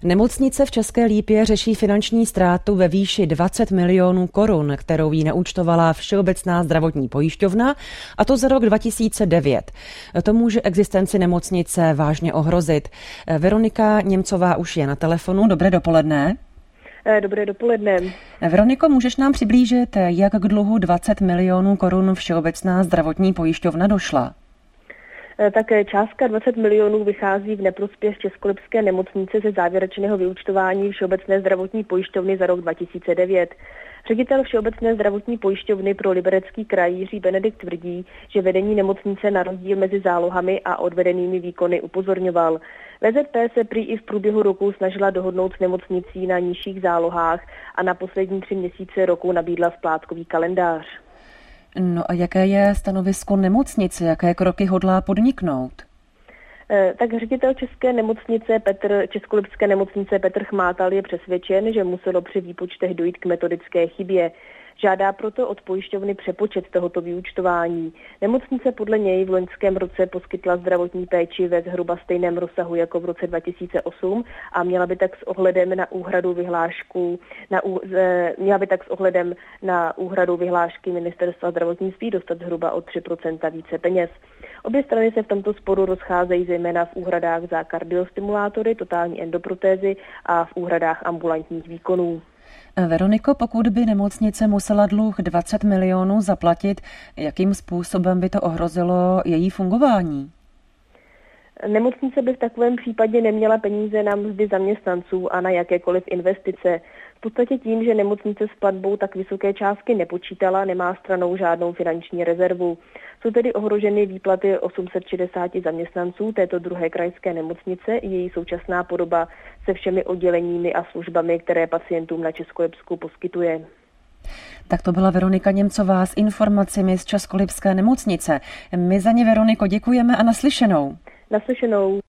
Nemocnice v České Lípě řeší finanční ztrátu ve výši 20 milionů korun, kterou jí naúčtovala Všeobecná zdravotní pojišťovna, a to za rok 2009. To může existenci nemocnice vážně ohrozit. Veronika Němcová už je na telefonu. Dobré dopoledne. Dobré dopoledne. Veroniko, můžeš nám přiblížit, jak k dluhu 20 milionů korun Všeobecná zdravotní pojišťovna došla? Tak částka 20 milionů vychází v neprospěch Českolipské nemocnice ze závěrečného vyúčtování Všeobecné zdravotní pojišťovny za rok 2009. Ředitel Všeobecné zdravotní pojišťovny pro Liberecký kraj Jiří Benedikt tvrdí, že vedení nemocnice na rozdíl mezi zálohami a odvedenými výkony upozorňoval. VZP se prý i v průběhu roku snažila dohodnout s nemocnicí na nižších zálohách a na poslední 3 měsíce roku nabídla splátkový kalendář. No a jaké je stanovisko nemocnice? Jaké kroky hodlá podniknout? Tak ředitel Českolipské nemocnice Petr Chmátal je přesvědčen, že muselo při výpočtech dojít k metodické chybě. Žádá proto od pojišťovny přepočet tohoto vyúčtování. Nemocnice podle něj v loňském roce poskytla zdravotní péči ve zhruba stejném rozsahu jako v roce 2008 a měla by tak s ohledem na úhradu vyhlášky Ministerstva zdravotnictví dostat zhruba o 3% více peněz. Obě strany se v tomto sporu rozcházejí zejména v úhradách za kardiostimulátory, totální endoprotézy a v úhradách ambulantních výkonů. Veroniko, pokud by nemocnice musela dluh 20 milionů zaplatit, jakým způsobem by to ohrozilo její fungování? Nemocnice by v takovém případě neměla peníze na mzdy zaměstnanců a na jakékoliv investice. V podstatě tím, že nemocnice s platbou tak vysoké částky nepočítala, nemá stranou žádnou finanční rezervu. Jsou tedy ohroženy výplaty 860 zaměstnanců této druhé krajské nemocnice i její současná podoba se všemi odděleními a službami, které pacientům na Českolipsku poskytuje. Tak to byla Veronika Němcová s informacemi z Českolipské nemocnice. My za ně, Veroniko, děkujeme a naslyšenou. Naslyšenou.